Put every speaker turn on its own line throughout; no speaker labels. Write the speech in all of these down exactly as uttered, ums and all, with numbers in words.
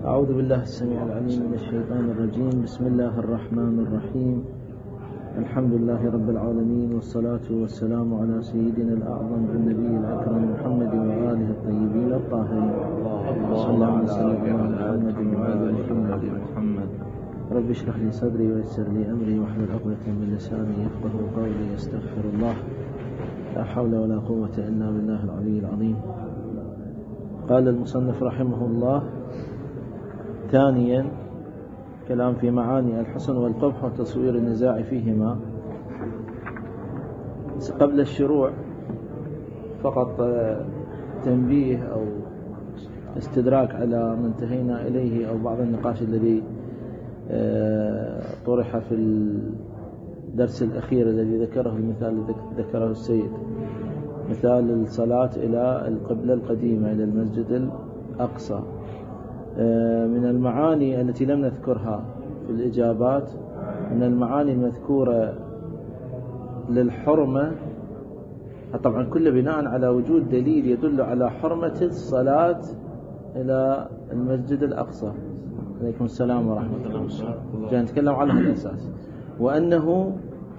أعوذ بالله السميع العليم من الشيطان الرجيم. بسم الله الرحمن الرحيم. الحمد لله رب العالمين، والصلاة والسلام على سيدنا الأعظم النبي الأكرم محمد وآله الطيبين الطاهرين. اللهم صل على محمد وآل محمد. رب اشرح لي صدري ويسر لي أمري واحلل عقدة من لساني يفقهوا قولي. استغفر الله، لا حول ولا قوة إلا بالله العلي العظيم. قال المصنف رحمه الله: ثانيا، كلام في معاني الحسن والقبح وتصوير النزاع فيهما. قبل الشروع فقط تنبيه أو استدراك على ما انتهينا إليه أو بعض النقاش الذي طرح في الدرس الأخير الذي ذكره المثال الذي ذكره السيد، مثال الصلاة إلى القبلة القديمة إلى المسجد الأقصى. من المعاني التي لم نذكرها في الإجابات، من المعاني المذكورة للحرمة، طبعا كل بناء على وجود دليل يدل على حرمة الصلاة إلى المسجد الأقصى. عليكم السلام ورحمة الله وبركاته. جاء نتكلم على هذا الأساس، وأنه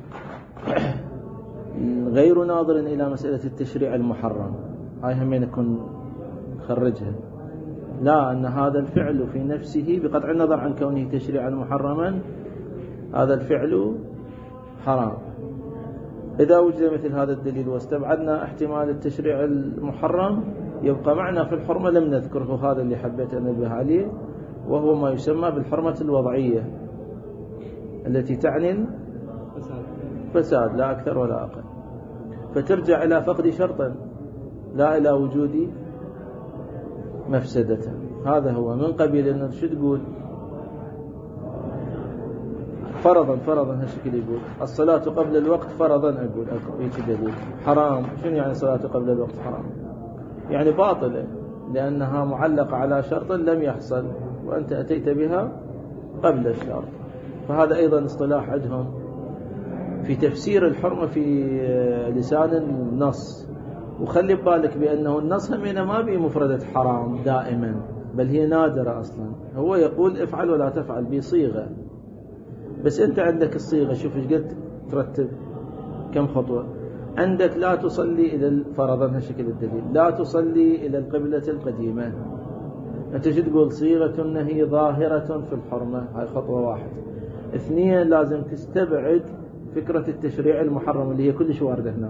غير ناظر إلى مسألة التشريع المحرم. هاي همين نكون خرجها، لا، أن هذا الفعل في نفسه بقطع النظر عن كونه تشريعا محرما هذا الفعل حرام. إذا وجد مثل هذا الدليل واستبعدنا احتمال التشريع المحرم، يبقى معنا في الحرمة لم نذكره، هذا اللي حبيت أن أنبه عليه، وهو ما يسمى بالحرمة الوضعية التي تعني فساد لا أكثر ولا أقل، فترجع إلى فقد شرط لا إلى وجود مفسدة. هذا هو من قبيل أنه شو تقول فرضا فرضا هالشكل، يقول الصلاة قبل الوقت فرضا، أقول أكو دليل حرام. شنو يعني صلاة قبل الوقت حرام؟ يعني باطلة لأنها معلقة على شرط لم يحصل وأنت أتيت بها قبل الشرط. فهذا أيضا اصطلاح عندهم في تفسير الحرمة في لسان النص. وخلي بالك بأنه النص همينة ما بي مفردة حرام دائما، بل هي نادرة أصلا. هو يقول افعل ولا تفعل بصيغة، بس أنت عندك الصيغة شوف ايش قد ترتب كم خطوة. عندك لا تصلي إلى فرضا هالشكل الدليل، لا تصلي إلى القبلة القديمة. أنت شو تقول؟ صيغة النهي ظاهرة في الحرمة، هاي خطوة واحدة. اثنين، لازم تستبعد فكرة التشريع المحرم اللي هي كلش واردة هنا،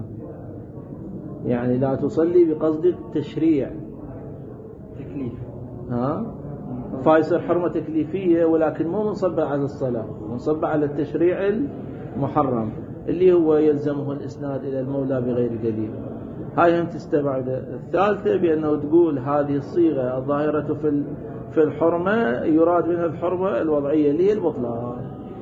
يعني لا تصلي بقصد التشريع تكليف، ها فايصير حرمة تكليفية، ولكن مو منصبة على الصلاة، منصبة على التشريع المحرم اللي هو يلزمه الإسناد إلى المولى بغير دليل. هاي هم تستبعد. الثالثة بأنه تقول هذه الصيغة الظاهرة في في الحرمة يراد منها الحرمة الوضعية اللي هي البطلان.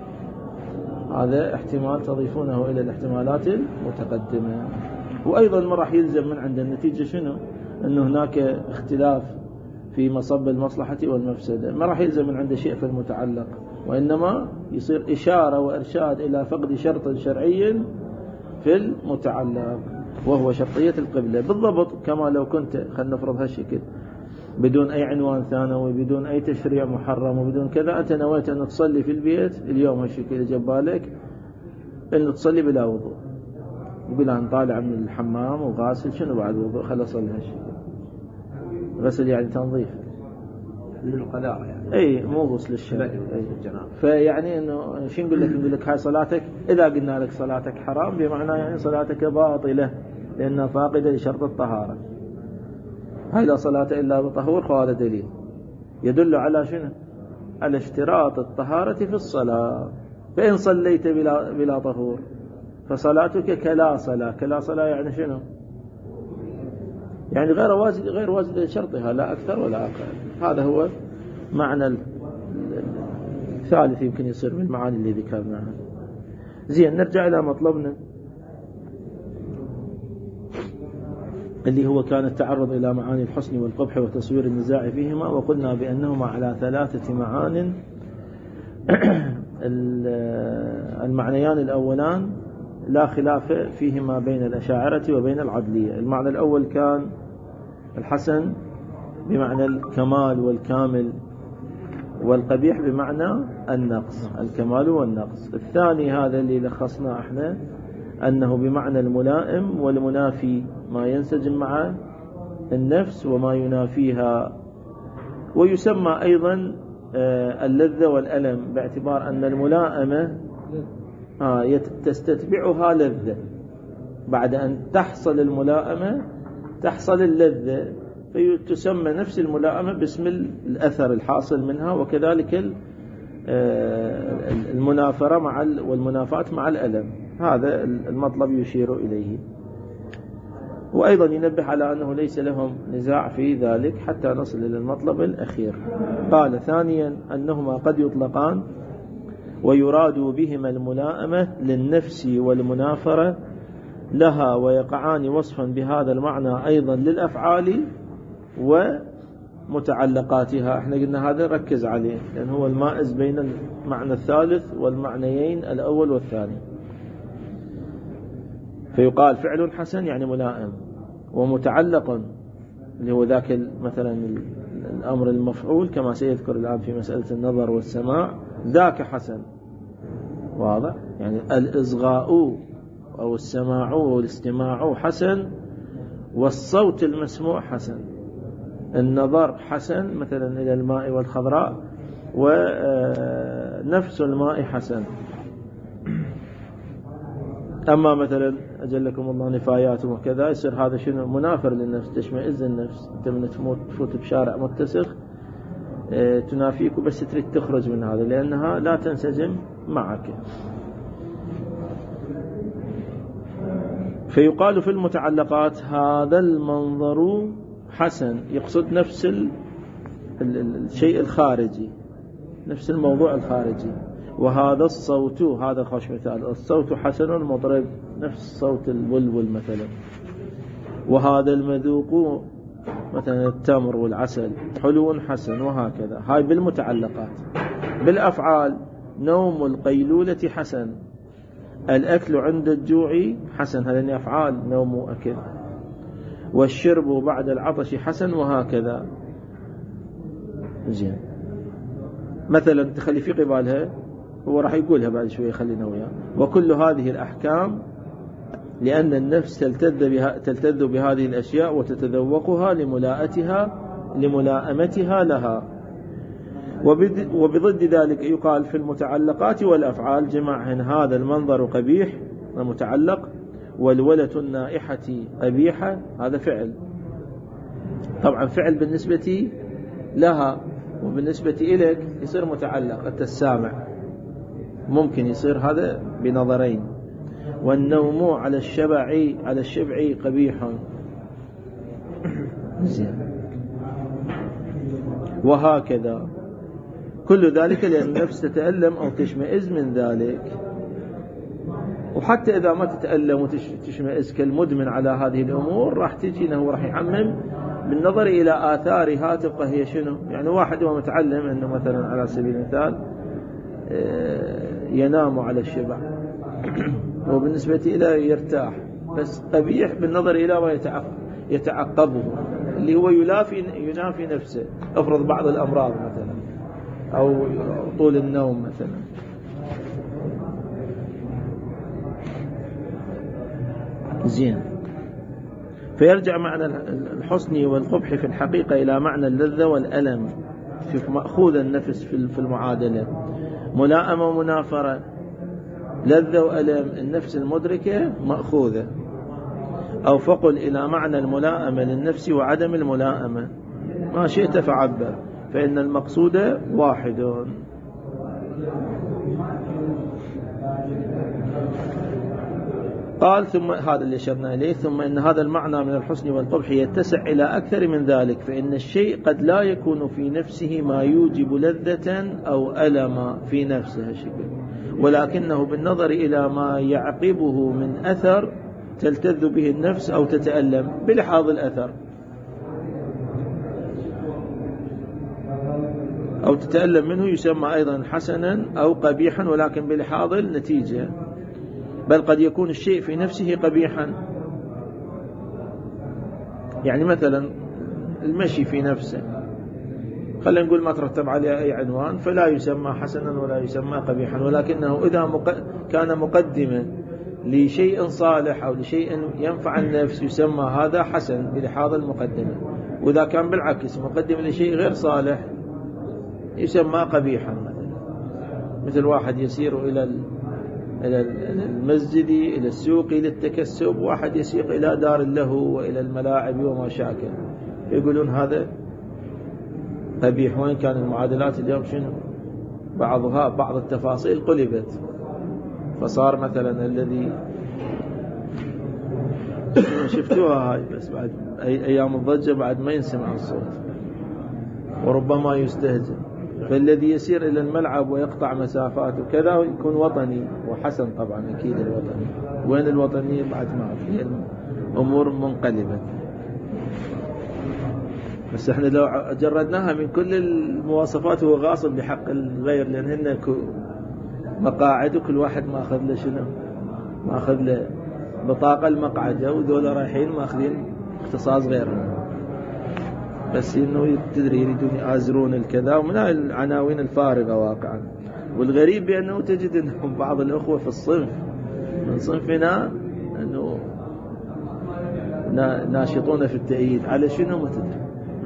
هذا احتمال تضيفونه إلى الاحتمالات المتقدمة. وأيضا ما راح يلزم من عند النتيجة شنو؟ أنه هناك اختلاف في مصب المصلحة والمفسدة، ما راح يلزم من عنده شيء في المتعلق، وإنما يصير إشارة وإرشاد إلى فقد شرط شرعي في المتعلق وهو شرطية القبلة بالضبط. كما لو كنت خلنا نفرض هالشكل بدون أي عنوان ثانوي، بدون أي تشريع محرم وبدون كذا، أنت نويت أن تصلي في البيت اليوم هالشكل جبالك أن تصلي بلا وضوء، يقول أنا طالع من الحمام وغاسل، شنو بعد وضوء؟ خل أصلي هالشكل. غسل يعني تنظيف للقلاء يعني، أي مو غسل الشرع، أي الجناب. فيعني إنه شو نقول لك؟ نقول لك هاي صلاتك، إذا قلنا لك صلاتك حرام بمعنى يعني صلاتك باطلة لأنها فاقدة لشرط الطهارة. هاي لا صلاة إلا بطهور، فهذا دليل يدل على شنو؟ على اشتراط الطهارة في الصلاة. فإن صليت بلا بلا طهور فصلاتك كلا صلاة. كلا صلاة يعني شنو؟ يعني غير واجد غير واجد لشرطها لا أكثر ولا أقل. هذا هو معنى الثالث يمكن يصير من المعاني اللي ذكرناها. زين، نرجع إلى مطلبنا اللي هو كان التعرض إلى معاني الحسن والقبح وتصوير النزاع فيهما، وقلنا بأنهما على ثلاثة معان. المعنيان الأولان لا خلاف فيهما بين الأشاعرة وبين العدلية. المعنى الأول كان الحسن بمعنى الكمال والكامل والقبيح بمعنى النقص، الكمال والنقص. الثاني هذا اللي لخصناه احنا أنه بمعنى الملائم والمنافي، ما ينسجم مع النفس وما ينافيها. ويسمى أيضا اللذة والألم، باعتبار أن الملائمة تستتبعها لذة، بعد أن تحصل الملائمة تحصل اللذة، فتسمى نفس الملائمة باسم الأثر الحاصل منها. وكذلك المنافرة مع والمنافاة مع الألم، هذا المطلب يشير إليه. وأيضا ينبه على أنه ليس لهم نزاع في ذلك حتى نصل إلى المطلب الأخير. قال ثانيا أنهما قد يطلقان ويراد بهما الملائمة للنفس والمنافرة لها، ويقعان وصفا بهذا المعنى أيضا للأفعال ومتعلقاتها. احنا قلنا هذا ركز عليه لأن هو المائز بين المعنى الثالث والمعنيين الأول والثاني. فيقال فعل حسن يعني ملائم، ومتعلق اللي هو ذاك مثلا الأمر المفعول كما سيذكر الآن في مسألة النظر والسماع، ذاك حسن، واضح؟ يعني الإصغاء أو السماع والاستماع حسن، والصوت المسموع حسن، النظر حسن مثلا إلى الماء والخضراء، ونفس الماء حسن. أما مثلا أجلكم الله نفايات وكذا، يصير هذا شنو؟ منافر للنفس، تشمئز النفس. أنت من تفوت بشارع متسخ تنافيك وبس تريد تخرج من هذا لأنها لا تنسجم معك. فيقال في المتعلقات هذا المنظر حسن، يقصد نفس الشيء الخارجي، نفس الموضوع الخارجي. وهذا الصوت، هذا خوش مثال، الصوت حسن مضرب، نفس صوت البلبل مثلا. وهذا المذوق مثلا التمر والعسل حلو حسن، وهكذا. هاي بالمتعلقات. بالأفعال نوم القيلولة حسن، الأكل عند الجوع حسن، هذا أفعال نوم وأكل. والشرب بعد العطش حسن، وهكذا. زين، مثلا تخلي في قبالها، هو راح يقولها بعد شوية، خلينا وياه. وكل هذه الأحكام لأن النفس تلتذ بها تلتذ بهذه الأشياء وتتذوقها لملاءتها لملائمتها لها. وبضد ذلك يقال في المتعلقات والأفعال جمعهن هذا المنظر قبيح المتعلق، والولة النائحة قبيحة، هذا فعل. طبعا فعل بالنسبة لها، وبالنسبة إليك يصير متعلق. أنت السامع ممكن يصير هذا بنظرين. والنوم على الشبع على الشبع قبيح. زين. وهكذا كل ذلك لأن النفس تتألم أو تشمئز من ذلك. وحتى إذا ما تتألم وتشمئز كالمدمن على هذه الأمور، راح تجي أنه راح يعمم بالنظر إلى آثارها، تبقى هي شنو؟ يعني واحد هو متعلم أنه مثلا على سبيل المثال ينام على الشبع وبالنسبة إلى يرتاح، بس قبيح بالنظر إلى ما يتعقبه اللي هو ينافي ينافي نفسه. أفرض بعض الأمراض مثلا أو طول النوم مثلا. زين. فيرجع معنى الحسن والقبح في الحقيقة إلى معنى اللذة والألم في مأخوذ النفس في المعادلة. ملائمة ومنافرة، لذة وألم، النفس المدركة مأخوذة. أو فقل إلى معنى الملائمة للنفس وعدم الملائمة، ما شئت فعبر، فإن المقصود واحد. قال ثم هذا اللي أشرنا إليه، ثم إن هذا المعنى من الحسن والقبح يتسع إلى أكثر من ذلك، فإن الشيء قد لا يكون في نفسه ما يوجب لذة أو ألم في نفسه الشكل، ولكنه بالنظر إلى ما يعقبه من أثر تلتذ به النفس أو تتألم بلحاظ الأثر، أو تتألم منه، يسمى أيضا حسنا أو قبيحا، ولكن بلحاظ النتيجة. بل قد يكون الشيء في نفسه قبيحا، يعني مثلا المشي في نفسه خلينا نقول ما ترتب عليه أي عنوان فلا يسمى حسنا ولا يسمى قبيحا، ولكنه إذا مق... كان مقدما لشيء صالح أو لشيء ينفع النفس يسمى هذا حسن بلحاظ المقدمة، وإذا كان بالعكس مقدم لشيء غير صالح يسمى قبيحا. مثلا مثل واحد يسير إلى إلى المسجد إلى السوق للتكسب، واحد يسير إلى دار اللهو وإلى الملاعب وما شاكل، يقولون هذا قبيح، وإن كان المعادلات اليوم شنو بعضها بعض التفاصيل قلبت، فصار مثلا الذي شفتوها هاي بس بعد أي أيام الضجة بعد ما ينسمع الصوت وربما يستهزئ، فالذي يسير إلى الملعب ويقطع مسافات وكذا يكون وطني وحسن. طبعا أكيد الوطني، وين الوطنية بعد ما في أمور منقلبة. بس احنا لو جردناها من كل المواصفات هو غاصب بحق الغير، لأن هن مقاعد وكل واحد ما أخذ له شنو، ما أخذ له بطاقة المقعدة، وذولا رايحين ما أخذين اختصاص غيرهم، بس إنه تدري يريدون يآزرون الكذا، ومن العناوين الفارغة واقعا. والغريب بأنه تجد أنهم بعض الأخوة في الصنف من صنفنا أنه ناشطون في التأييد على شنو ما تدري.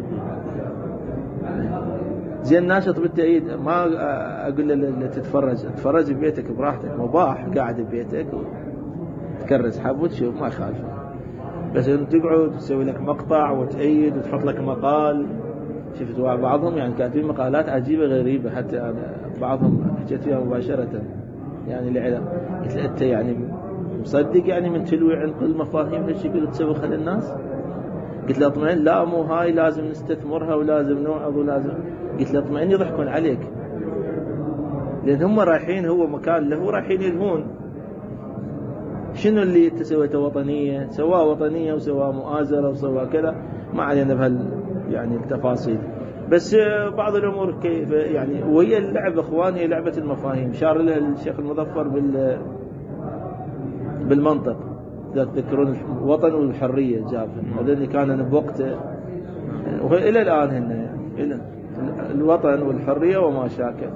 زين ناشط بالتأييد ما أقول له تتفرج تتفرج ببيتك براحتك، مباح قاعد ببيتك تكرس حب وتشوف ما يخالف، بس أن تقعد تسوي لك مقطع وتأيد وتحط لك مقال. شفت بعضهم يعني كاتبين مقالات عجيبة غريبة، حتى أنا بعضهم حكيت فيها مباشرة يعني لعلم، قلت له أنت يعني مصدق يعني من تلوي عن كل مفاهيم هالشكل تسويها للناس؟ قلت له اطمئن، لا مو هاي لازم نستثمرها ولازم نوعظ ولازم. قلت له اطمئن يضحكون عليك، لأن هم رايحين هو مكان له رايحين يلهون. شنو اللي انت سويته وطنية؟ سواء وطنية وسواء مؤازرة وسواء كذا، ما علينا بهال يعني التفاصيل، بس بعض الأمور كيف يعني. وهي اللعبة اخواني هي لعبة المفاهيم. شار لها الشيخ المظفر بال بالمنطق، إذا تذكرون الوطن والحرية جاب هذا اللي كان بوقته، وإلى الآن هن إلى الوطن والحرية وما شاكل.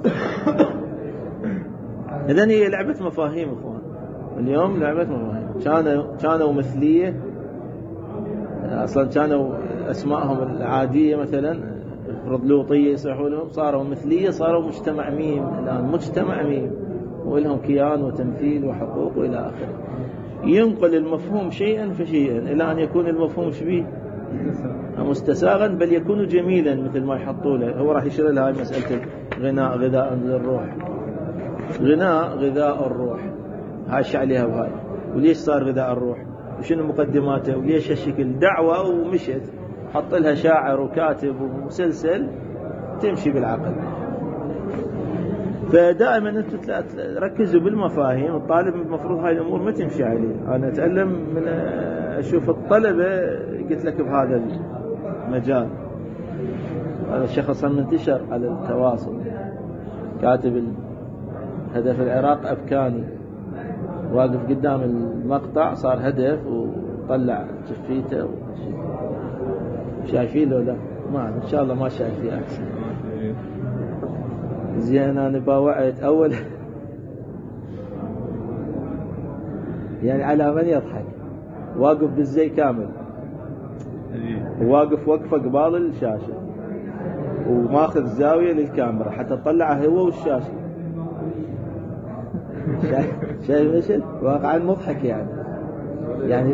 إذن هي لعبة مفاهيم اخوان، اليوم لعبة مفاهيم. كانوا كانوا مثلية، أصلا كانوا أسمائهم العادية مثلا فرض لوطية يصيحوا لهم، صاروا مثلية، صاروا مجتمع ميم الآن، مجتمع ميم ولهم كيان وتمثيل وحقوق وإلى آخره. ينقل المفهوم شيئا فشيئا إلى أن يكون المفهوم شبيه مستساغا، بل يكون جميلا مثل ما يحطوا له. هو راح يشير لها مسألة غناء غذاء للروح، غناء غذاء الروح، هاي ايش عليها بهاي، وليش صار غذاء الروح، وشنو مقدماته، وليش هالشكل دعوة ومشت، حط لها شاعر وكاتب ومسلسل تمشي بالعقل. فدائما انتم ركزوا بالمفاهيم. الطالب المفروض هاي الامور ما تمشي عليه. انا اتعلم من اشوف الطلبه قلت لك بهذا المجال. هذا الشخص منتشر على التواصل، كاتب هدف العراق ابكاني، واقف قدام المقطع صار هدف وطلع جفيته، شايفين له لا ما ان شاء الله ما شايفيه احسن. زين أنا باوعت أول يعني على من يضحك، واقف بالزي كامل، واقف وقفة قبال الشاشة وماخذ زاوية للكاميرا حتى تطلعها هو والشاشة. شايف مشهد واقعا مضحك يعني يعني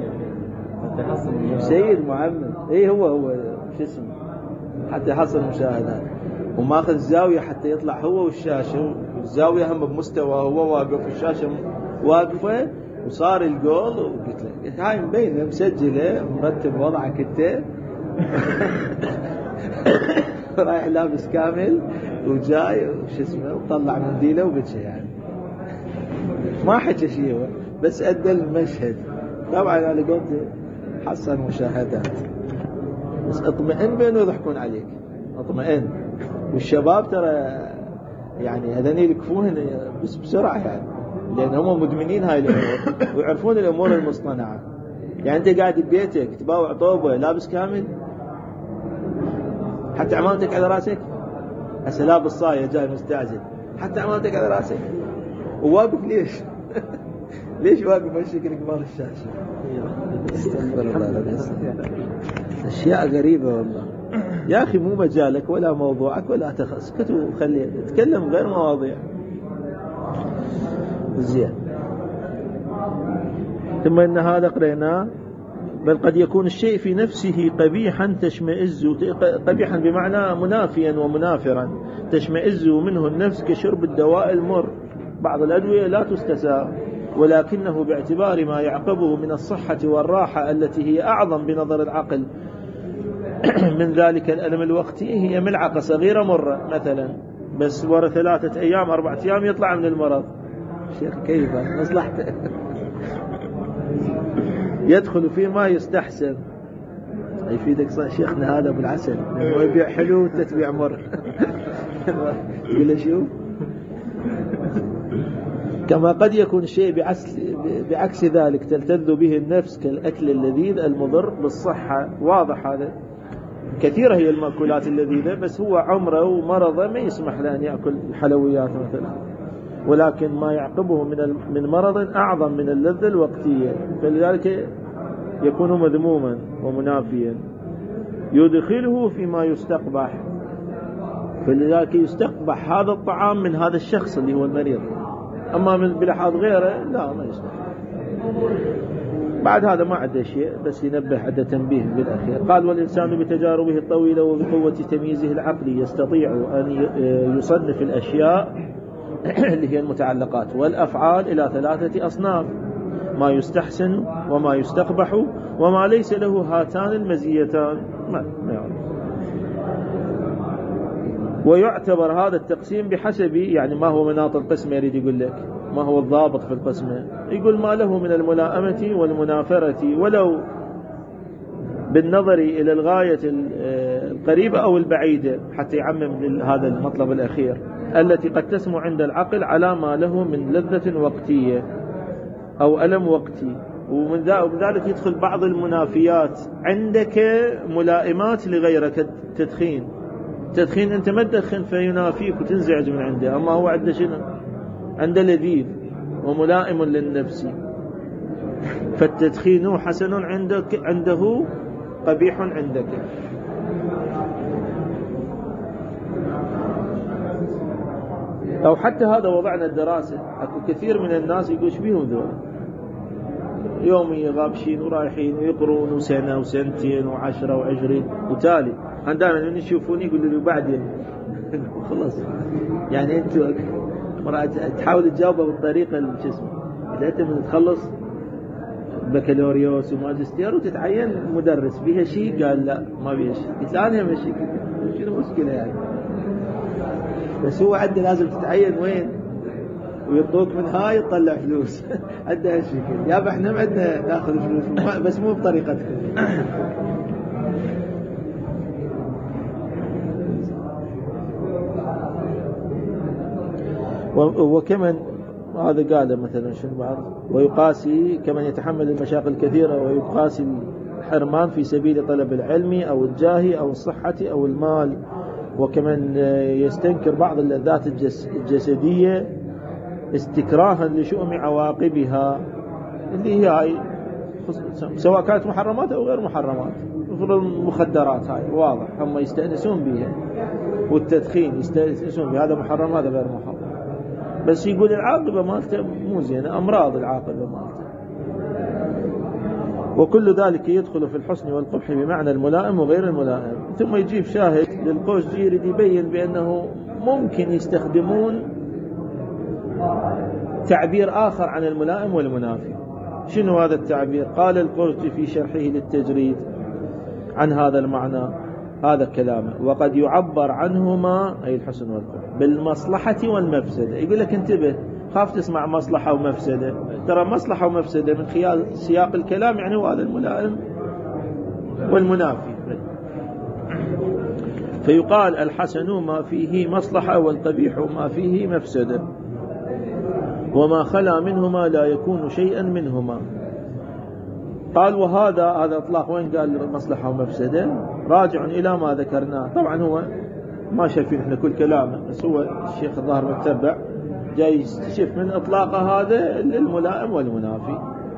سيد معمم ايه هو هو شو اسمه حتى يحصل مشاهدات، وماخذ زاوية حتى يطلع هو والشاشة، والزاوية هم بمستوى هو واقف والشاشة واقفة، وصار الجول. وقلت له هاي مبينة مسجلة مرتب وضعك انت رايح لابس كامل وجاي وش اسمه وطلع منديله وبتشي يعني ما حكى شيء هو بس أدى المشهد. طبعا أنا قلت حصل مشاهدات، بس اطمئن بأنه يضحكون عليك، اطمئن. والشباب ترى يعني هذين يكفون بس بسرعة يعني، لأن هم مدمنين هاي الأمور ويعرفون الأمور المصطنعة. يعني أنت قاعد ببيتك تباوع طوبة لابس كامل حتى عمامتك على راسك، هسه لابس صاية جاي مستعجل، حتى عمامتك على راسك وواقف ليش؟ ليش واقف هالشكل كبار الشاشة؟ استغفر الله العظيم. أشياء غريبة والله يا أخي، مو مجالك ولا موضوعك ولا تخص، اسكت وخلي تتكلم غير مواضيع. زين. ثم إن هذا قريناه. بل قد يكون الشيء في نفسه قبيحا تشمئز، قبيحا بمعنى منافيا ومنافرا، تشمئز منه النفس كشرب الدواء المر. بعض الأدوية لا تستساغ، ولكنه باعتبار ما يعقبه من الصحة والراحة التي هي أعظم بنظر العقل من ذلك الألم الوقتي، هي ملعقة صغيرة مرة مثلا، بس ورا ثلاثة أيام أربعة أيام يطلع من المرض. شيخ كيف مصلحته؟ يدخل في ما يستحسن. يفيدك شيخنا هذا بالعسل، هو يبيع حلو وانت تبيع مر. يقول له شو؟ كما قد يكون الشيء بعكس, بعكس ذلك تلتذ به النفس كالأكل اللذيذ المضر بالصحة. واضح هذا، كثيرة هي المأكولات اللذيذة، بس هو عمره ومرضه ما يسمح له أن يأكل الحلويات مثلا، ولكن ما يعقبه من من مرض أعظم من اللذة الوقتية، فلذلك يكون مذموما ومنافيا. يدخله فيما يستقبح، فلذلك يستقبح هذا الطعام من هذا الشخص اللي هو المريض، أما من بلحاظ غيره لا ما يستقبح. بعد هذا ما عنده شيء، بس ينبه عنده تنبيه بالأخير. قال: والإنسان بتجاربه الطويلة وبقوة تمييزه العقلي يستطيع أن يصنف الأشياء اللي هي المتعلقات والأفعال إلى ثلاثة أصناف: ما يستحسن وما يستقبح وما ليس له هاتان المزيتان. ما يعني. ويعتبر هذا التقسيم بحسب يعني ما هو مناط القسمة. يريد يقول لك ما هو الضابط في القسمة، يقول ما له من الملائمة والمنافرة ولو بالنظر إلى الغاية القريبة أو البعيدة، حتى يعمم هذا المطلب الأخير، التي قد تسمو عند العقل على ما له من لذة وقتية أو ألم وقتي. ومن ذلك يدخل بعض المنافيات. عندك ملائمات لغيرك، تدخين تدخين أنت ما تدخن فينافيك وتنزعج من عنده، أما هو عنده شنو؟ عنده لذيذ وملائم للنفس، فالتدخين حسن عندك عنده قبيح عندك. أو حتى هذا وضعنا الدراسة، أكو كثير من الناس يقول شبيهم ذول يومي غابشين ورايحين ويقرون وسنة وسنتين وعشرة وعشرين وتالي. عندما من يشوفوني يقولوا لي بعدين خلص. يعني أنتوا تحاول تجاوبه بالطريقة الجسم، إذا أنت من تخلص بكالوريوس وماجستير وتتعين مدرس بيها شيء، قال لا ما بيها شيء. قلت له أنا ماشي شنو مشكلة يعني، بس هو عنده لازم تتعين وين ويطوك من هاي تطلع فلوس. عنده هالشكل. يا احنا ما عندنا ناخذ فلوس بس مو بطريقتكم. وكمن هذا قال مثلا شنو بعض، ويقاسي كمن يتحمل المشاق الكثيرة ويقاسي الحرمان في سبيل طلب العلم أو الجاه أو الصحة أو المال، وكمن يستنكر بعض اللذات الجسدية استكراها لشؤم عواقبها، اللي هي هاي سواء كانت محرمات أو غير محرمات. مثل المخدرات هاي واضح هم يستأنسون بها، والتدخين يستأنسون بها، هذا محرم هذا غير محرم، بس يقول العاقبة مالته مو زينة، أمراض العاقبة مالته. وكل ذلك يدخل في الحسن والقبح بمعنى الملائم وغير الملائم. ثم يجيب شاهد للقوشجي يبين بأنه ممكن يستخدمون تعبير آخر عن الملائم والمنافي. شنو هذا التعبير؟ قال القوشجي في شرحه للتجريد عن هذا المعنى هذا كلامه: وقد يعبر عنهما أي الحسن والقبح بالمصلحة والمفسدة. يقول لك انتبه، خاف تسمع مصلحة ومفسدة، ترى مصلحة ومفسدة من خلال سياق الكلام يعني هو هذا الملائم والمنافي. فيقال الحسن ما فيه مصلحة والقبيح ما فيه مفسدة، وما خلا منهما لا يكون شيئا منهما. قال وهذا هذا إطلاق وين قال مصلحة ومفسدة راجع إلى ما ذكرناه. طبعا هو ما شايفين احنا كل كلامه، بس هو الشيخ الظاهر متبع جاي يستشف من إطلاقه هذا للملائم والمنافي،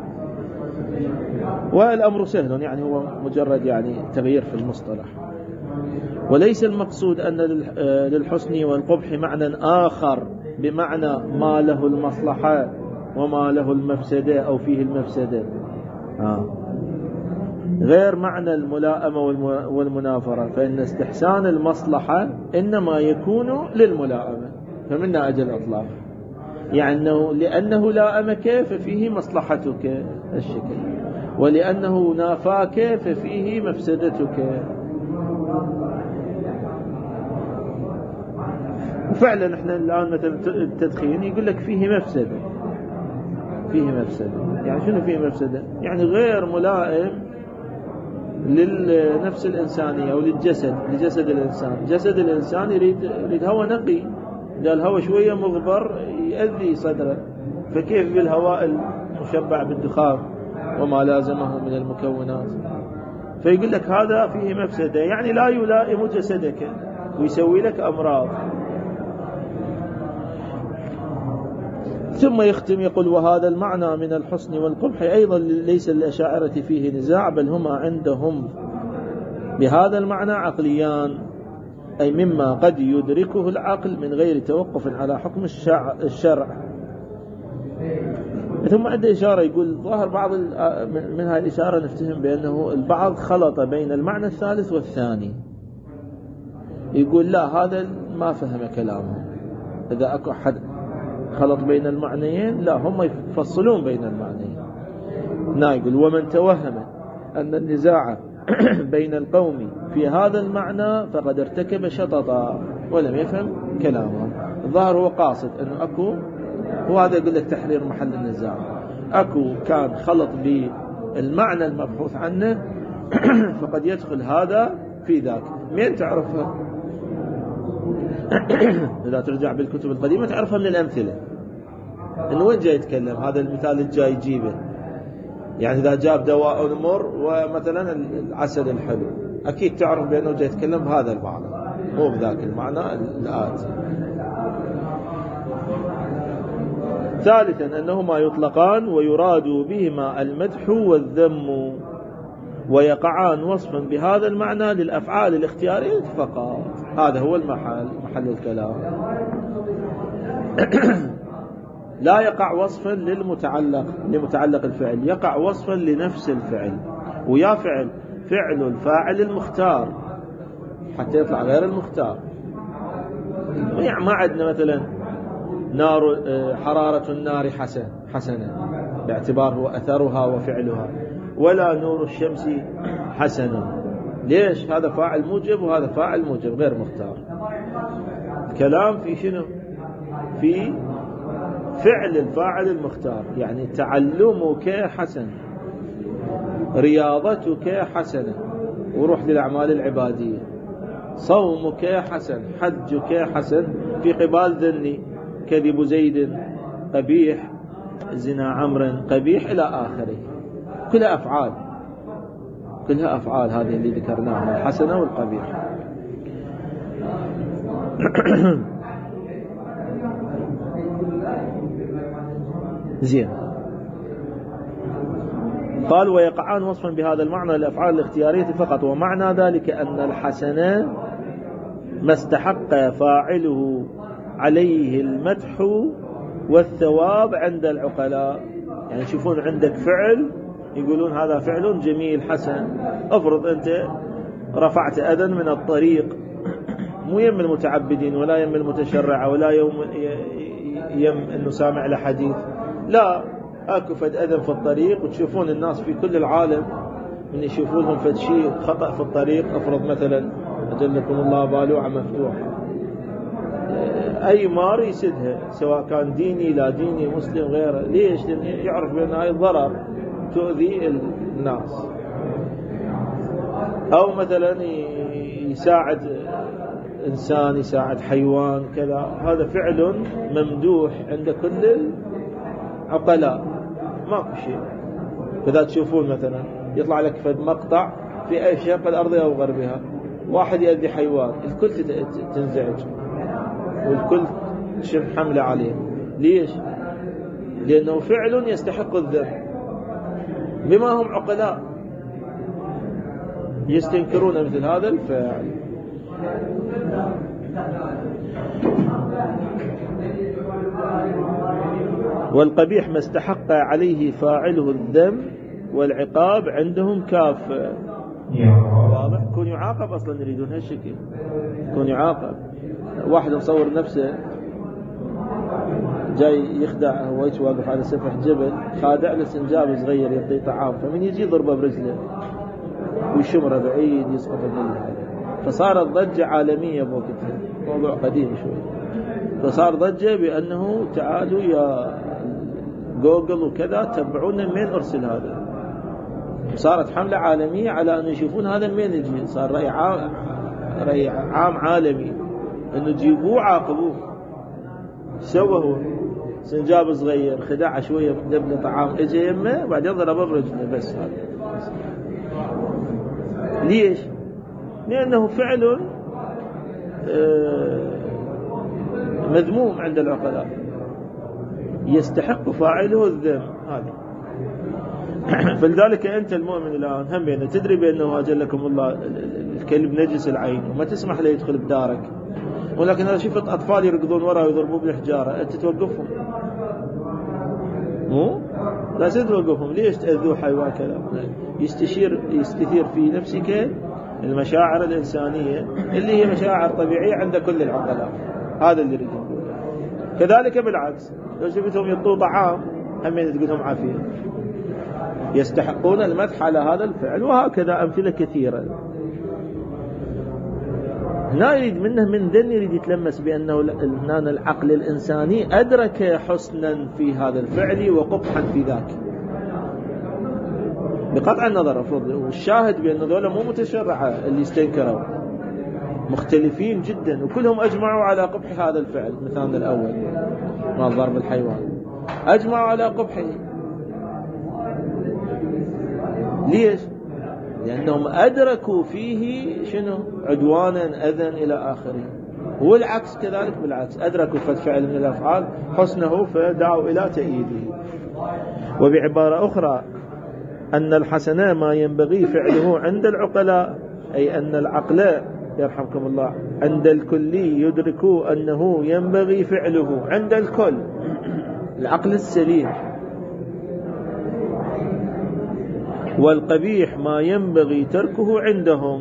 والأمر سهل يعني هو مجرد يعني تغيير في المصطلح. وليس المقصود أن للحسن والقبح معنى آخر بمعنى ما له المصلحة وما له المفسدة أو فيه المفسدة، آه. غير معنى الملائمة والمنافرة، فإن استحسان المصلحة إنما يكون للملائمة، فمنها أجل الأطلاق يعني لأنه لائمك ففيه مصلحتك الشكل، ولأنه نافاك ففيه مفسدتك. وفعلا احنا الآن مثلا التدخين يقول لك فيه مفسدة، فيه مفسدة يعني شنو فيه مفسدة؟ يعني غير ملائم للنفس الإنسانية أو للجسد، لجسد الإنسان. جسد الإنسان يريد يريد هواء نقي، إذا الهواء شوية مغبر يؤذي صدره، فكيف بالهواء المشبع بالدخان وما لازمه من المكونات؟ فيقول لك هذا فيه مفسدة يعني لا يلائم جسدك ويسوي لك أمراض. ثم يختم يقول وهذا المعنى من الحسن والقبح أيضا ليس للأشاعرة فيه نزاع، بل هما عندهم بهذا المعنى عقليان، أي مما قد يدركه العقل من غير توقف على حكم الشرع. ثم عنده إشارة يقول ظاهر بعض من هذه الإشارة نفتهم بأنه البعض خلط بين المعنى الثالث والثاني، يقول لا هذا ما فهم كلامه، إذا أكو أحد خلط بين المعنيين لا هم يفصلون بين المعنيين. نا يقول ومن توهم أن النزاع بين القوم في هذا المعنى فقد ارتكب شططا ولم يفهم كلامهم. الظاهر هو قاصد أنه أكو، وهذا يقول لك تحرير محل النزاع، أكو كان خلط بالمعنى المبحوث عنه فقد يدخل هذا في ذاك. مين تعرفها؟ إذا ترجع بالكتب القديمة تعرفها من الأمثلة، إنه وين جاي يتكلم هذا المثال الجاي يجيبه. يعني إذا جاب دواء المر ومثلا العسل الحلو أكيد تعرف بأنه جاي يتكلم بهذا المعنى مو بذاك المعنى الآتي. ثالثا أنهما يطلقان ويراد بهما المدح والذم، ويقعان وصفا بهذا المعنى للأفعال الاختيارية فقط. هذا هو المحل محل الكلام. لا يقع وصفا للمتعلق لمتعلق الفعل، يقع وصفا لنفس الفعل، ويا فعل فعل الفاعل المختار حتى يطلع غير المختار. يعني ما عندنا مثلا نار حرارة النار حسن حسنة باعتبار هو أثرها وفعلها، ولا نور الشمس حسن. ليش؟ هذا فاعل موجب وهذا فاعل موجب غير مختار. كلام في شنو؟ في فعل الفاعل المختار، يعني تعلمك حسن، رياضتك حسنة، وروح للأعمال العبادية، صومك حسن، حجك حسن، في قبال ذني كذب زيد قبيح، زنا عمرو قبيح إلى آخره. كلها أفعال، كلها أفعال هذه اللي ذكرناها الحسنة والقبيح. زين. قال ويقعان وصفا بهذا المعنى الأفعال الاختيارية فقط، ومعنى ذلك أن الحسنة ما استحق فاعله عليه المدح والثواب عند العقلاء. يعني يشوفون عندك فعل يقولون هذا فعل جميل حسن. افرض أنت رفعت أذى من الطريق، مو يم المتعبدين ولا يم المتشرع ولا يوم يم أنه سامع لحديث، لا، أكو فد أذى في الطريق وتشوفون الناس في كل العالم من يشوفونهم فد شيء خطأ في الطريق. افرض مثلا أجلكم الله بالوعة مفتوحة، أي مار يسدها سواء كان ديني لا ديني مسلم غيره. ليش؟ لأن يعرف بأن هاي ضرر تؤذي الناس. أو مثلا يساعد إنسان، يساعد حيوان كذا، هذا فعل ممدوح عند كل العقلاء، ماكو شيء. فإذا تشوفون مثلا يطلع لك فد مقطع في أي شرق الأرض أو غربها، واحد يأذي حيوان، الكل تنزعج والكل تشم حملة عليه. ليش؟ لأنه فعل يستحق الذنب. بما هم عقلاء يستنكرون مثل هذا الفعل. والقبيح ما استحق عليه فاعله الذنب والعقاب عندهم كافة. واضح؟ كون يعاقب أصلا يريدون هالشكل، كون يعاقب. واحد مصور نفسه جاي يخدع، هو واقف على سفح جبل خادع له سنجاب صغير يعطيه طعام، فمن يجي يضربه برجله ويشمره بعيد يسقط منه. فصارت ضجة عالمية بوقتها، موضوع قديم شوي. فصار ضجة بأنه تعالوا يا جوجل وكذا تبعونا من أرسل هذا. صارت حملة عالمية على أن يشوفون هذا من يجي. صار رأي عام, رأي عام عالمي أنه جيبوه عاقبوه. سوى هو سنجاب صغير خداع شوية دبل طعام اجى يمه بعدين ضربه برجله بس. هذا ليش؟ لأنه فعل مذموم عند العقلاء يستحق فاعله الذنب. هذا فلذلك أنت المؤمن الآن هم بأنه تدري بأنه أجلكم الله الكلب نجس العين وما تسمح له يدخل بدارك، ولكن أنا شفت أطفال يركضون وراء ويضربون بالحجارة، أنت توقفهم؟ مو؟ لا توقفهم. ليش تأذوا حيوان كذا؟ يستشير يستثير في نفسك المشاعر الإنسانية اللي هي مشاعر طبيعية عند كل العقلاء. هذا اللي يريد نقوله. كذلك بالعكس لو شفتهم يطوا طعام هم تقولهم عافية، يستحقون المدح على هذا الفعل. وهكذا أمثلة كثيرة. هنا يريد منه من ذن يريد يتلمس بأنه هنا العقل الإنساني أدرك حسنا في هذا الفعل وقبحا في ذاك بقطع النظر. والشاهد بأن ذولا مو متشرعة اللي استنكروا، مختلفين جدا وكلهم أجمعوا على قبح هذا الفعل. مثلا الأول مع ضرب الحيوان أجمعوا على قبحه. ليش؟ لأنهم أدركوا فيه شنو؟ عدوانا أذى إلى آخره. والعكس كذلك بالعكس، أدركوا فعل من الأفعال حسنه فدعوا إلى تأييده. وبعبارة أخرى أن الحسنة ما ينبغي فعله عند العقلاء، أي أن العقل يرحمكم الله عند الكلي يدركوا أنه ينبغي فعله عند الكل، العقل السليم. والقبيح ما ينبغي تركه عندهم.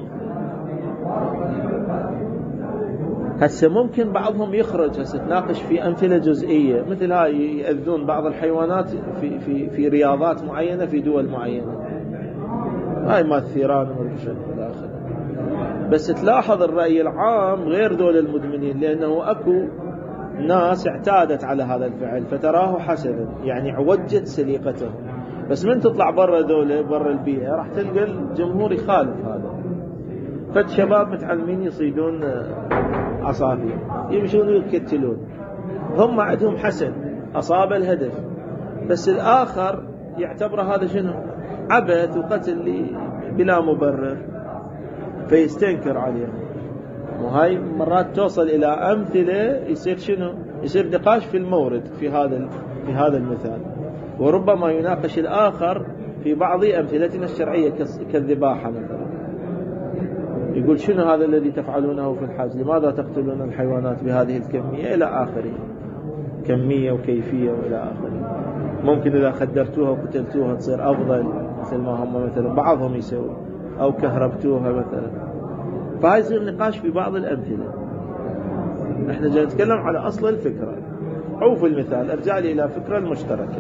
هسه ممكن بعضهم يخرج هسه تناقش في أمثلة جزئية مثل هاي، يأذون بعض الحيوانات في في في رياضات معينة في دول معينة، هاي ما الثيران والرشد والآخر. بس تلاحظ الرأي العام غير دول المدمنين، لأنه أكو ناس اعتادت على هذا الفعل فتراه حسنا، يعني عوجت سليقته. بس من تطلع برا دولة برا البيئة راح تلقى الجمهور يخالف هذا. فالشباب متعلمين يصيدون عصافير يمشون ويكتلون، هم عندهم حسن أصاب الهدف، بس الآخر يعتبر هذا شنو؟ عبث وقتل بلا مبرر فيستنكر عليهم. وهاي مرات توصل إلى أمثلة يصير شنو؟ يصير نقاش في المورد في هذا في هذا المثال، وربما يناقش الآخر في بعض أمثلتنا الشرعية كالذباحة مثلا، يقول شنو هذا الذي تفعلونه في الحج؟ لماذا تقتلون الحيوانات بهذه الكمية إلى آخره، كمية وكيفية وإلى آخره. ممكن إذا خدرتوها وقتلتوها تصير أفضل مثل ما هم مثلا بعضهم يسوي، أو كهربتوها مثلا. فهذا يصير نقاش في بعض الأمثلة. نحن جاي نتكلم على أصل الفكرة أو في المثال أرجع لي إلى فكرة المشتركة.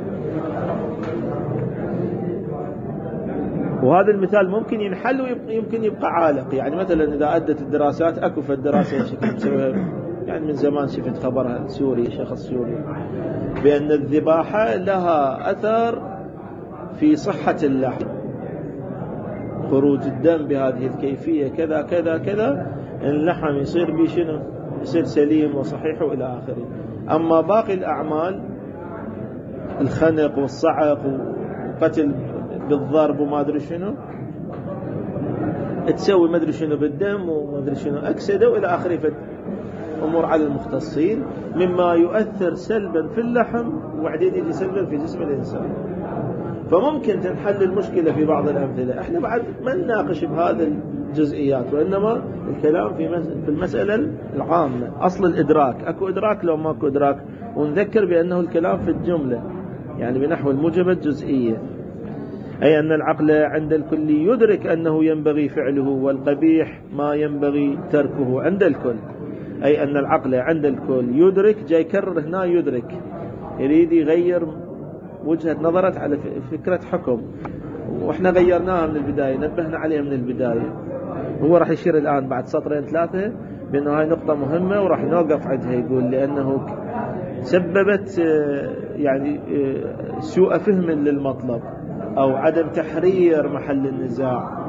وهذا المثال ممكن ينحل ويمكن يبقى عالق. يعني مثلا إذا أدت الدراسات أكو في الدراسة شكل مسويها يعني من زمان، شفت خبرها سوري، شخص سوري، بأن الذباحة لها أثر في صحة اللحم، خروج الدم بهذه الكيفية كذا كذا كذا، اللحم يصير به شنو؟ يصير سليم وصحيح وإلى آخره. أما باقي الأعمال الخنق والصعق وقتل بالضرب وما أدري شنو، تسوي ما أدري شنو بالدم وما أدري شنو أكسده وإلى آخره، أمور على المختصين مما يؤثر سلبا في اللحم وبعدين يجي سلبا في جسم الإنسان. فممكن تنحل المشكلة في بعض الأمثلة. احنا بعد ما نناقش بهذه الجزئيات، وإنما الكلام في في المسألة العامة، أصل الإدراك، أكو إدراك لو ماكو إدراك، ونذكر بأنه الكلام في الجملة، يعني بنحو الموجبة الجزئية، أي أن العقل عند الكل يدرك أنه ينبغي فعله والقبيح ما ينبغي تركه عند الكل. أي أن العقل عند الكل يدرك، جاي يكرر هنا يدرك، يريد يغير وجهة نظرت على فكرة حكم، وإحنا غيرناها من البداية، نبهنا عليها من البداية. هو راح يشير الآن بعد سطرين ثلاثة بأنه هاي نقطة مهمة وراح نوقف عندها. يقول لأنه سببت يعني سوء فهم للمطلب أو عدم تحرير محل النزاع.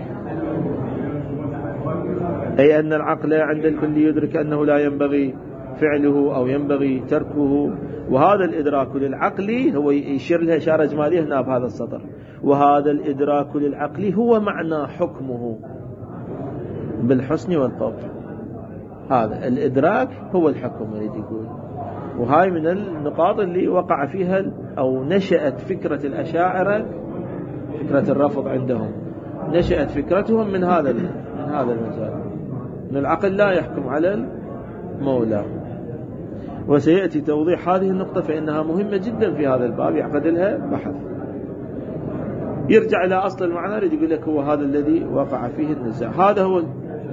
أي أن العقل عند الكل يدرك أنه لا ينبغي فعله أو ينبغي تركه، وهذا الإدراك للعقل هو يشير لها إشارة إجمالية هنا بهذا السطر، وهذا الإدراك للعقل هو معنى حكمه بالحسن والقبح. هذا الإدراك هو الحكم يريد يقول. وهاي من النقاط اللي وقع فيها أو نشأت فكرة الأشاعرة، فكرة الرفض عندهم، نشأت فكرتهم من هذا من هذا المجال، أن العقل لا يحكم على المولى. وسيأتي توضيح هذه النقطة فإنها مهمة جدا في هذا الباب، يعقد لها بحث. يرجع إلى أصل المعنى اللي يقول لك هو هذا الذي وقع فيه النزاع. هذا هو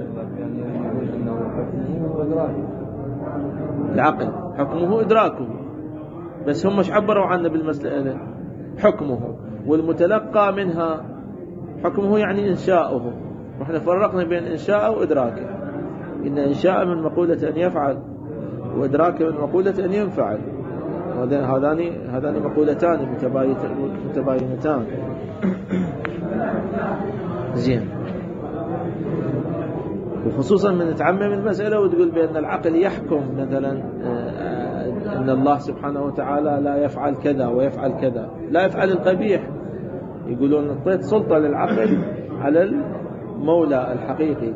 العقل، حكمه إدراكه، بس هم مش عبروا عنه بالمسألة حكمه، والمتلقى منها حكمه يعني إنشاؤه. وإحنا فرقنا بين إنشاء وإدراكه، إن إنشاء من مقولة أن يفعل، وإدراك من مقولة أن ينفعل. هذان هذان مقولتان متباينتان. زين. وخصوصا من تعمم المسألة وتقول بأن العقل يحكم مثلا أن الله سبحانه وتعالى لا يفعل كذا ويفعل كذا، لا يفعل القبيح. يقولون اعطيت سلطة للعقل على المولى الحقيقي.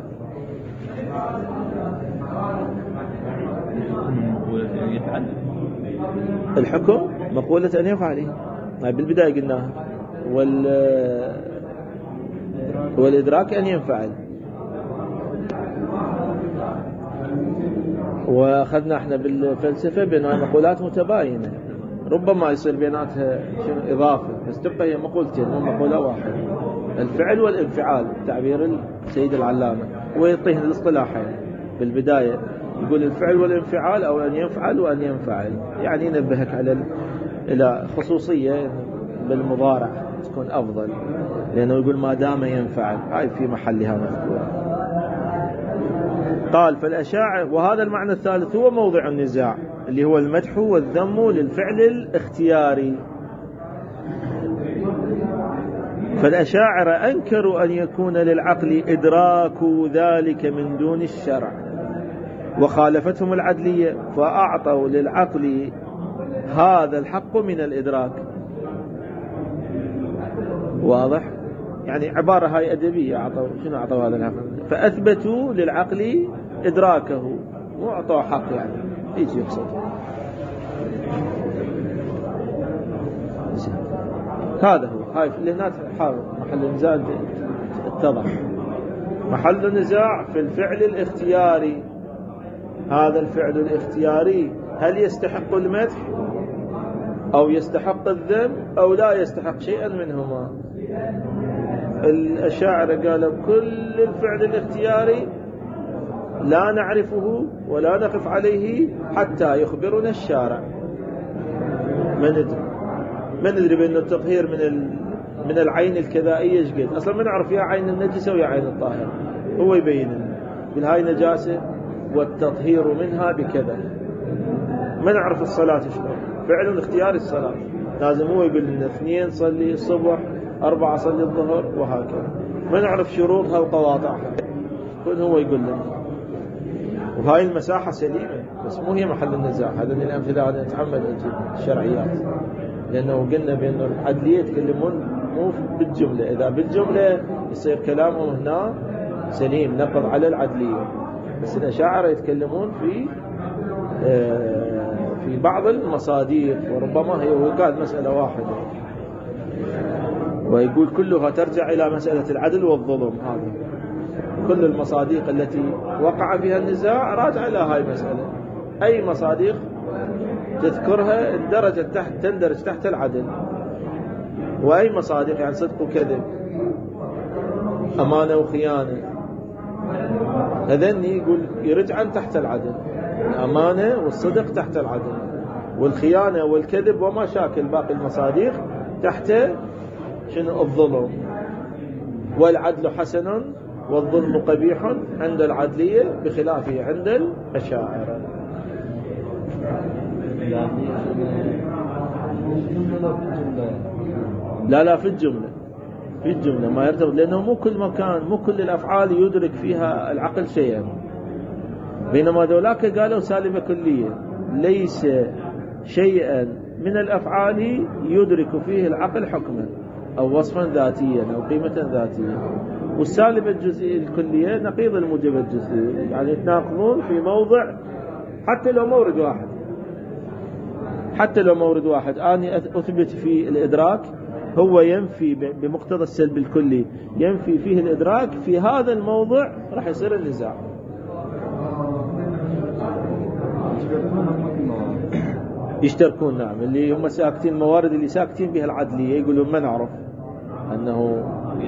الحكم مقولة أن يفعل، بالبداية قلناها، وال والإدراك أن ينفعل. وأخذنا احنا بالفلسفة بأنها مقولات متباينة، ربما يصير بيناتها شنو إضافة، بس تبقى هي مقولتين مو مقولة واحدة، الفعل والانفعال، تعبير السيد العلامة. ويعطيه الاصطلاحين بالبداية، يقول الفعل والانفعال أو أن يفعل وأن ينفعل، يعني ينبهك على إلى خصوصية بالمضارع تكون أفضل، لأنه يقول ما دام ينفعل، هاي في محلها مذكورة. قال فالأشاعرة، وهذا المعنى الثالث هو موضع النزاع، اللي هو المدح والذم للفعل الاختياري. فالأشاعرة أنكروا أن يكون للعقل إدراك ذلك من دون الشرع، وخالفتهم العدلية، فأعطوا للعقل هذا الحق من الإدراك. واضح؟ يعني عبارة هاي أدبية، أعطوا شنو أعطوا هذا الحق؟ فأثبتوا للعقل إدراكه، مو أعطوا حق يعني يجي يقصد. هذا هو، هاي اللي هناك حاول محل النزاع اتضح. محل النزاع في الفعل الاختياري. هذا الفعل الاختياري هل يستحق المدح أو يستحق الذم أو لا يستحق شيئا منهما؟ الأشاعرة قالوا كل الفعل الاختياري لا نعرفه ولا نقف عليه حتى يخبرنا الشارع. ما ندري ما ندري بأن التطهير من من العين الكذائية ايش قد، أصلا ما نعرف يا عين النجسة ويا عين الطاهر، هو يبين لنا بالهاي نجاسة والتطهير منها بكذا. ما نعرف الصلاة شلون، فعل اختياري الصلاة لازم هو يقول لنا اثنين صلي الصبح، أربعة صلي الظهر، وهكذا. ما نعرف شروطها وقواطعها، كل هو يقول لنا. وهاي المساحة سليمة، بس مو هي محل النزاع. هذا من الأمثلة أنا أتحمل أجيب الشرعيات، لأنه قلنا بأن العدلية يتكلمون مو بالجملة. إذا بالجملة يصير كلامهم هنا سليم نقض على العدلية، بس الأشاعرة يتكلمون في في بعض المصاديق، وربما هي وقعت مسألة واحدة، ويقول كلها ترجع إلى مسألة العدل والظلم. هذا كل المصاديق التي وقع فيها النزاع راجع إلى هاي المسألة. أي مصاديق تذكرها اندرجت تحت تندرج تحت العدل، وأي مصادق يعني صدق وكذب، أمانة وخيانة، هذني يقول يرجعن تحت العدل. الأمانة والصدق تحت العدل، والخيانة والكذب وما شاكل باقي المصادق تحت شنو الظلم. والعدل حسن والظلم قبيح عند العدلية بخلافه عند الأشاعرة. لا لا في الجملة، في الجملة ما يرتبط، لأنه مو كل مكان مو كل الأفعال يدرك فيها العقل شيئا، بينما ذولاك قالوا سالبة كلية، ليس شيئا من الأفعال يدرك فيه العقل حكما أو وصفا ذاتيا أو قيمة ذاتية. والسالبة الجزئية الكلية نقيض الموجبة الجزئية، يعني يتناقضون في موضع حتى لو مورد واحد. حتى لو مورد واحد أنا أثبت في الإدراك، هو ينفي بمقتضى السلب الكلي، ينفي فيه الإدراك، في هذا الموضع راح يصير النزاع. يشتركون نعم، اللي هم ساكتين الموارد اللي ساكتين بها العدلية يقولون ما نعرف أنه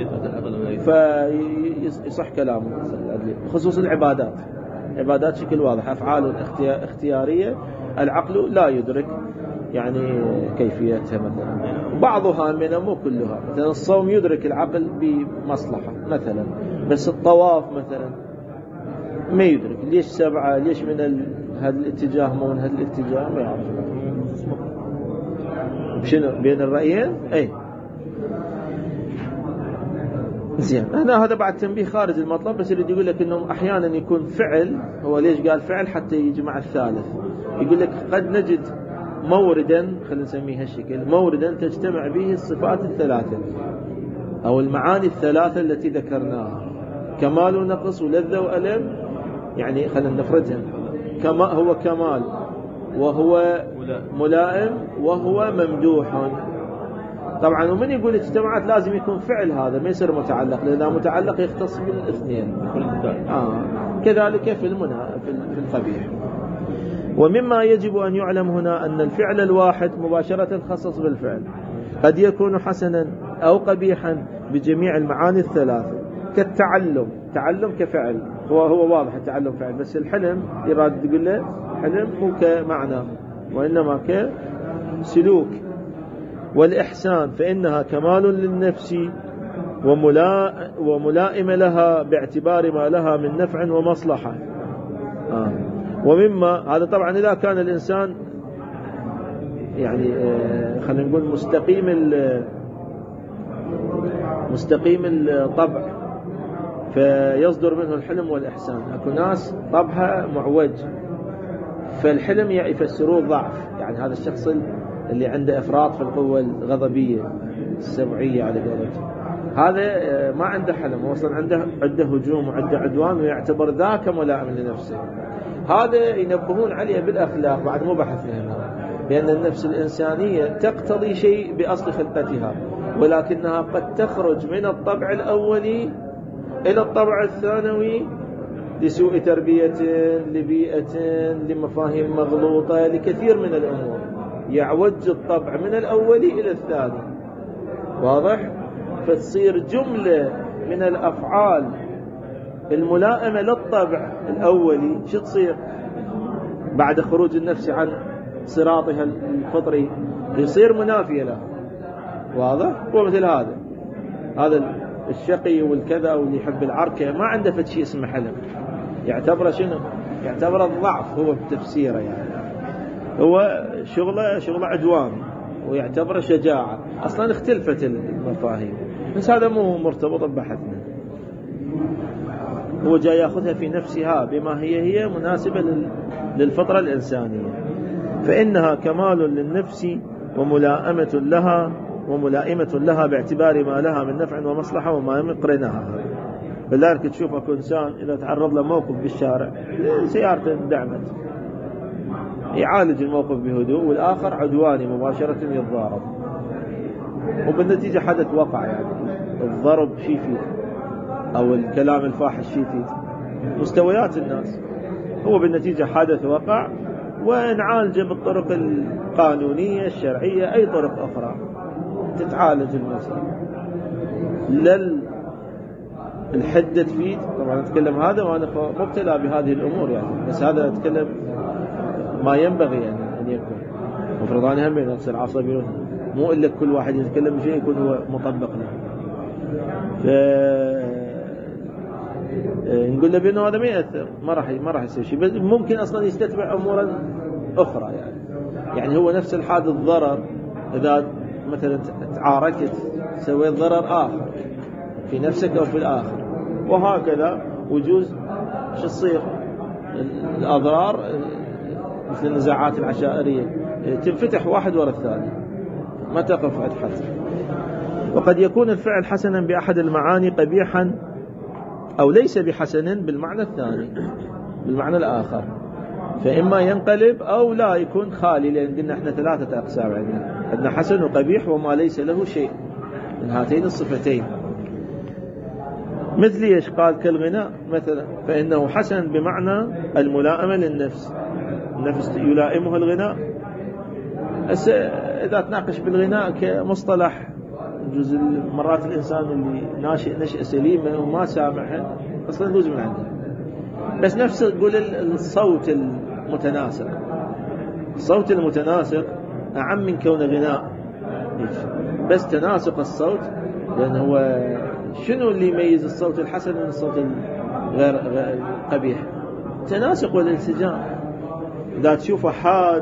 فيصح كلامه. خصوص العبادات، عبادات شكل واضح، أفعال اختيارية العقل لا يدرك يعني كيفيتها مثلا، بعضها منها مو كلها. مثلا الصوم يدرك العقل بمصلحة مثلا، بس الطواف مثلا ما يدرك ليش سبعة، ليش من ال... هذا الاتجاه مو من هذا الاتجاه، ما يعرف شنو بين الرأيين. اي زين، هنا هذا بعد تنبيه خارج المطلب، بس يريد يقول لك انهم احيانا يكون فعل، هو ليش قال فعل حتى يجمع الثالث، يقول لك قد نجد موردا، خلينا نسميه هالشكل، موردا تجتمع به الصفات الثلاثة او المعاني الثلاثة التي ذكرناها، كمال ونقص ولذة وألم، يعني خلينا نفردهم، كما هو كمال وهو ملائم وهو ممدوح. طبعا ومن يقول اجتمعت لازم يكون فعل، هذا ما يصير متعلق، لأنه متعلق يختص بالاثنين. آه. كذلك في المنا في القبيح. ومما يجب أن يعلم هنا أن الفعل الواحد مباشرة خصص بالفعل قد يكون حسنا أو قبيحا بجميع المعاني الثلاثة، كالتعلم، تعلم كفعل، هو هو واضح التعلم فعل، بس الحلم يراد تقول له حلم مو كمعنى وإنما كسلوك. والإحسان فإنها كمال للنفس وملا وملائمة لها باعتبار ما لها من نفع ومصلحة. آه. ومما هذا طبعا إذا كان الإنسان يعني آه خلينا نقول مستقيم مستقيم الطبع، فيصدر منه الحلم والإحسان. أكو ناس طبعها معوج، فالحلم يفسروه ضعف، يعني هذا الشخص اللي عنده إفراط في القوة الغضبية السبعية على قولته، هذا ما عنده حلم، هو أصلا عنده عنده هجوم وعنده عدوان، ويعتبر ذاك ملائم لنفسه. هذا ينبهون عليه بالأخلاق، بعد مو بحثنا هنا، بأن النفس الإنسانية تقتضي شيء بأصل خلقتها، ولكنها قد تخرج من الطبع الأولي إلى الطبع الثانوي لسوء تربية، لبيئة، لمفاهيم مغلوطة، لكثير من الأمور، يعوج الطبع من الأولي إلى الثاني. واضح؟ فتصير جملة من الأفعال الملائمة للطبع الأولي شو تصير بعد خروج النفس عن صراطها الفطري؟ يصير منافية له. واضح؟ هو مثل هذا هذا الشقي والكذا واللي يحب العركة ما عنده فد شيء اسمه حلم، يعتبره شنو؟ يعتبره الضعف، هو بتفسيره يعني هو شغله شغله عدوان، ويعتبره شجاعة. أصلا اختلفت المفاهيم، بس هذا مو مرتبط ببحثنا، هو جاي يأخذها في نفسها بما هي هي مناسبة للفطرة الإنسانية. فإنها كمال للنفس وملائمة لها وملائمة لها باعتبار ما لها من نفع ومصلحة وما يقرنها. فلذلك تشوف أكو إنسان إذا تعرض له موقف بالشارع سيارته دعمت يعالج الموقف بهدوء، والآخر عدواني مباشرة يتضارب، وبالنتيجة حدث وقع، يعني الضرب شي فيه أو الكلام الفاحش شي فيه، مستويات الناس. هو بالنتيجة حدث وقع ونعالجه بالطرق القانونية الشرعية، أي طرق أخرى تتعالج المسألة. لل الحدة فيه طبعا نتكلم هذا وأنا مبتلى بهذه الأمور يعني، بس هذا نتكلم ما ينبغي يعني أن يكون. مفروض أنا هم نفس العصبي، مو إلا كل واحد يتكلم بشيء يكون هو مطبق له. ف نقول له بأنه هذا ما يأثر، ما راح ما راح يصير شيء، بس ممكن أصلا يستتبع أمورا أخرى يعني. يعني هو نفس الحادث ضرر، إذا مثلا تعاركت سويت ضرر آخر في نفسك أو في الآخر، وهكذا وجوز شو تصير الأضرار مثل النزاعات العشائرية تنفتح واحد وراء الثاني ما تقف عند حد. وقد يكون الفعل حسنا بأحد المعاني قبيحا أو ليس بحسن بالمعنى الثاني بالمعنى الآخر، فإما ينقلب أو لا يكون خالي، لأن قلنا احنا ثلاثة أقسام عندنا عندنا حسن وقبيح وما ليس له شيء من هاتين الصفتين. مثل ايش؟ قال كالغناء مثلا، فإنه حسن بمعنى الملائمة للنفس، النفس يلائمها الغناء. إذا تناقش بالغناء كمصطلح، جزء مرات الإنسان اللي ناشئ نشأة سليمة وما سامعها أصلا يجوز من عنده، بس نفس تقول الصوت المتناسق، الصوت المتناسق أعم من كون غناء، بس تناسق الصوت، لأنه هو شنو اللي يميز الصوت الحسن من الصوت الغير قبيح؟ تناسق والانسجام. إذا تشوفه حاد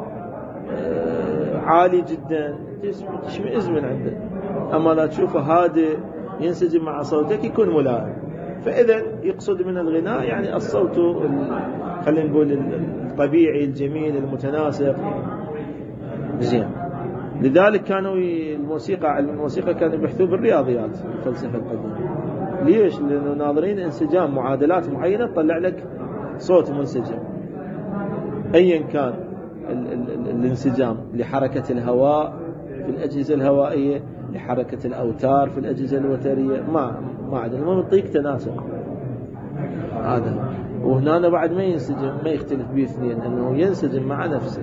عالي جدا تشمئز من عنده، أما لا تشوفه هادئ ينسجم مع صوتك يكون ملائم. فإذا يقصد من الغناء يعني الصوت خلينا نقول الطبيعي الجميل المتناسق زين. لذلك كانوا الموسيقى علم الموسيقى كانوا يبحثوا بالرياضيات الفلسفة القديمة. ليش؟ لأنه ناظرين انسجام معادلات معينة تطلع لك صوت منسجم أيا كان ال ال ال الانسجام، لحركة الهواء في الأجهزة الهوائية، لحركة الأوتار في الأجهزة الوترية، ما ما عاد المهم يعطيك تناسق هذا. وهنا بعد ما ينسجم ما يختلف به اثنين، أنه ينسجم مع نفسه.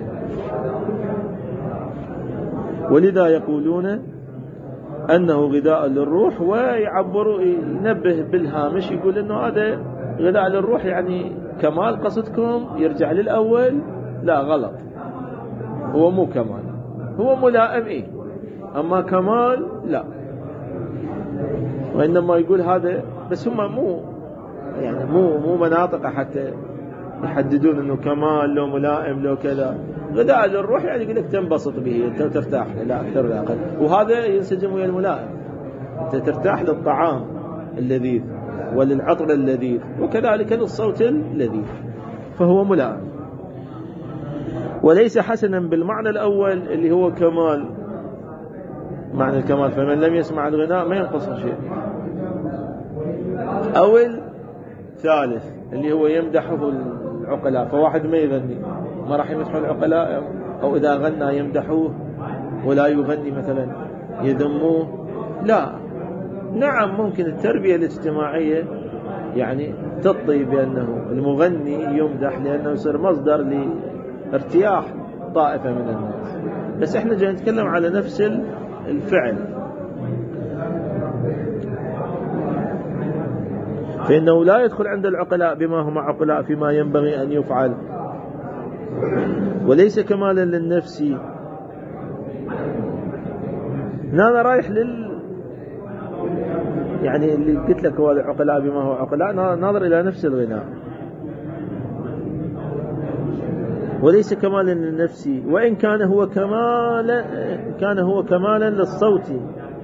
ولذا يقولون أنه غذاء للروح، ويعبروا ينبه بالهامش يقول أنه هذا غذاء للروح يعني كمال قصدكم يرجع للأول؟ لا غلط، هو مو كمال، هو ملائم إيه، أما كمال لا. وإنما يقول هذا بس هم مو يعني مو مو مناطق حتى يحددون انه كمال لو ملائم لو كذا. غذاء للروح يعني يقول لك تنبسط به انت وترتاح لا اكثر ولا اقل، وهذا ينسجم ويا الملائم، انت ترتاح للطعام اللذيذ وللعطر اللذيذ وكذلك للصوت اللذيذ، فهو ملائم. وليس حسنا بالمعنى الاول اللي هو كمال، معنى الكمال فمن لم يسمع الغناء ما ينقصه شيء، أو الثالث اللي هو يمدحه العقلاء، فواحد ما يغني ما راح يمدحه العقلاء، أو إذا غنى يمدحوه ولا يغني مثلا يذموه، لا. نعم ممكن التربية الاجتماعية يعني تطي بأنه المغني يمدح لأنه يصير مصدر لارتياح طائفة من الناس، بس احنا جاي نتكلم على نفس الفعل. فإنه لا يدخل عند العقلاء بما هم عقلاء فيما ينبغي أن يفعل، وليس كمالا للنفس. أنا رايح لل يعني اللي قلت لك هو العقلاء بما هو عقلاء، ناظر إلى نفس الغناء. وليس كمالا للنفس، وإن كان هو كمالا كان هو كمالا للصوت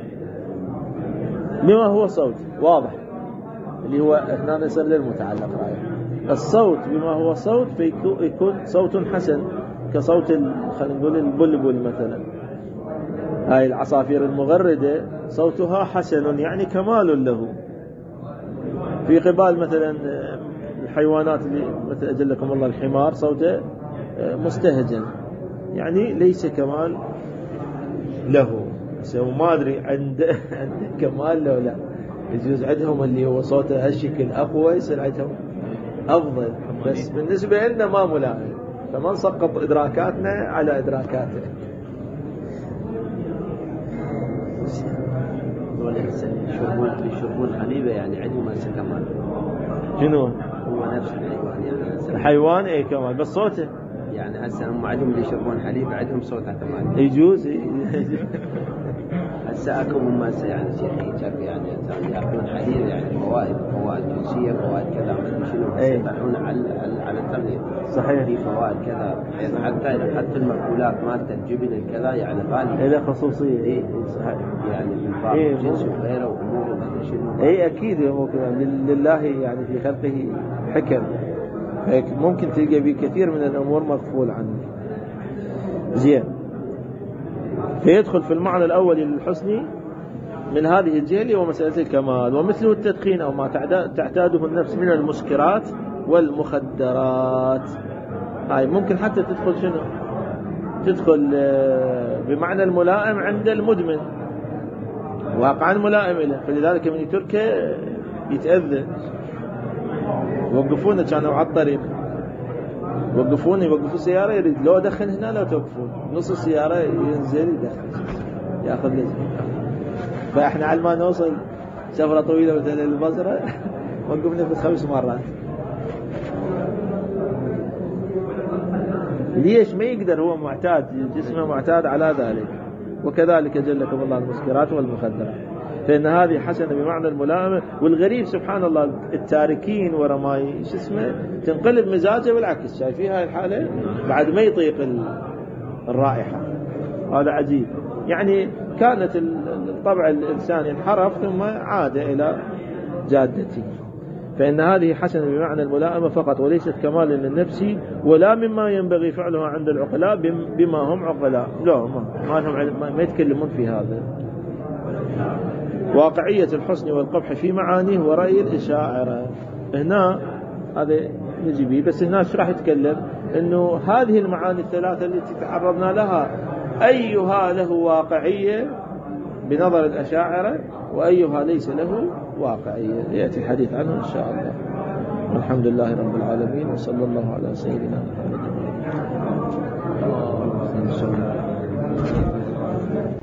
بما هو صوت واضح، اللي هو اثنان يصير للمتعلق رايح الصوت بما هو صوت، فيكون صوت حسن كصوت خلينا نقول البلبل مثلا، هاي العصافير المغردة صوتها حسن يعني كمال له، في قبال مثلا الحيوانات اللي مثل أجلكم الله الحمار صوته مستهجن يعني ليس كمال له. وما أدري عنده عنده كمال له لا، يجوز عندهم اللي هو صوته هالشكل أقوى يصير عندهم أفضل، بس بالنسبة لنا ما ملائم، فما نسقط إدراكاتنا على إدراكاته.
يشربون يشربون حليبة يعني عندهم هسه كمال.
شنو؟
هو نفس الحيوان يعني
الحيوان اي كمال بس صوته
يعني هسه هم عندهم اللي يشربون حليب عندهم صوتها كمال.
يجوز
هسه اكو هم هسه يعني شيخ يعني ياخذون حليب يعني فوائد فوائد جنسية فوائد كذا ما ادري شنو يطلعون على على التغذية.
صحيح
في فوائد كذا يعني حتى حتى المأكولات مالت الجبن الكذا يعني غالية.
إلى خصوصية
إيه صحيح يعني من باب الجنس وغيره وأمور ما ادري شنو.
اي اكيد هو كذا لله يعني في خلقه حكم، ممكن تلقى به كثير من الامور مغفول عنه. زين، فيدخل في المعنى الاول للحسن من هذه الجهة اللي هو مسألة الكمال، ومثله التدخين او ما تعتاده النفس من المسكرات والمخدرات. هاي ممكن حتى تدخل شنو؟ تدخل بمعنى الملائم عند المدمن، واقعا ملائم له، فلذلك من يتركه يتأذى. وقفونا كانوا على الطريق، وقفوني يوقفوا السيارة يريد لو دخل هنا لو توقفون نص السيارة ينزل يدخل ياخذ لزم. فاحنا على ما نوصل سفرة طويلة مثلا البصرة وقفنا في خمس مرات. ليش؟ ما يقدر، هو معتاد، جسمه معتاد على ذلك. وكذلك جلكم الله المسكرات والمخدرات، فإن هذه حسنة بمعنى الملائمة. والغريب سبحان الله التاركين ورا ما شو اسمه تنقلب مزاجه بالعكس، شايفين هاي الحالة بعد ما يطيق الرائحة. هذا عجيب، يعني كانت الطبع الإنساني انحرف ثم عاد إلى جادته. فإن هذه حسنة بمعنى الملائمة فقط، وليست كمال للنفس ولا مما ينبغي فعله عند العقلاء بما هم عقلاء. لا ما ما لهم ما يتكلمون في هذا. واقعية الحسن والقبح في معانيه ورأي الأشاعرة هنا هذا نجي به، بس هنا ايش راح يتكلم؟ انه هذه المعاني الثلاثة التي تعرضنا لها ايها له واقعية بنظر الأشاعرة وايها ليس له واقعية، يأتي الحديث عنه ان شاء الله. والحمد لله رب العالمين، وصلى الله على سيدنا محمد.